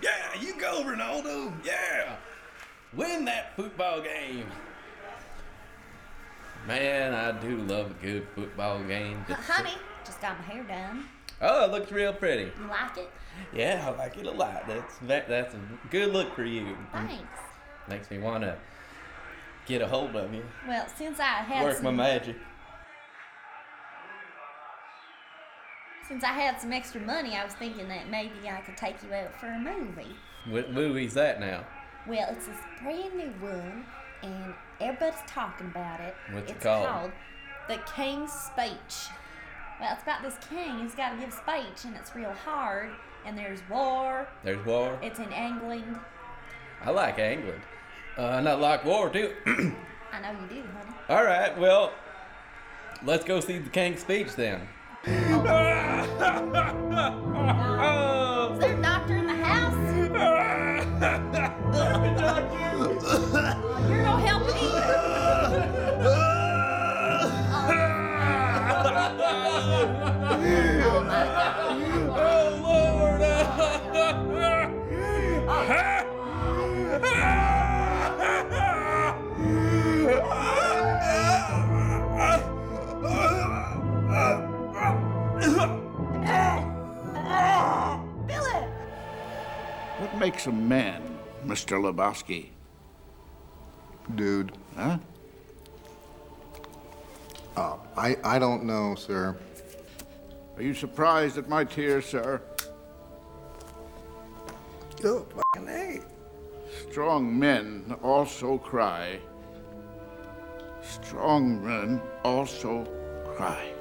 Yeah, you go, Ronaldo. Yeah. Win that football game. Man, I do love a good football game. Honey, just got my hair done. Oh, it looks real pretty. You like it? Yeah, I like it a lot. That's a good look for you. Thanks. Makes me want to get a hold of you. Well, since I had Work my magic. Since I had some extra money, I was thinking that maybe I could take you out for a movie. What movie's that now? Well, it's this brand new one, and everybody's talking about it. What's it It's called? The King's Speech. Well, it's about this king. He's got to give a speech, and it's real hard. And there's war. There's war. It's in England. I like England. And I like war too. I know you do, honey. All right, well, let's go see the King's Speech then. Is there a doctor in the house? You're no help either. Oh my God. Oh Lord! Billy! What makes a man, Mr. Lebowski? Dude. Huh? I don't know, sir. Are you surprised at my tears, sir? Oh, fucking A. Strong men also cry. Strong men also cry.